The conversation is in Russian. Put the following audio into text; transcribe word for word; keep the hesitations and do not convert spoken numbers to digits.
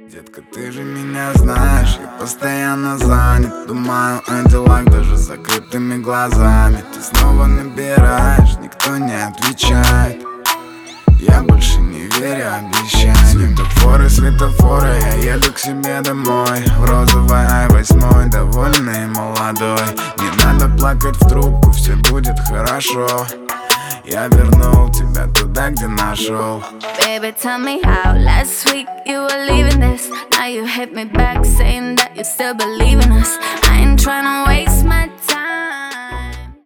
Детка, ты же меня знаешь, я постоянно занят. Думаю о делах даже с закрытыми глазами. Ты снова набираешь, никто не отвечает. Я больше не верю обещаниям. Светофоры, светофоры, я еду к себе домой. В розовой ай восемь, довольный и молодой. Не надо плакать в трубку, все будет хорошо. Я вернул тебя туда, где нашел. Baby, tell me how last week you were leaving this. Now you hit me back saying that you still believe in us. I ain't tryna waste my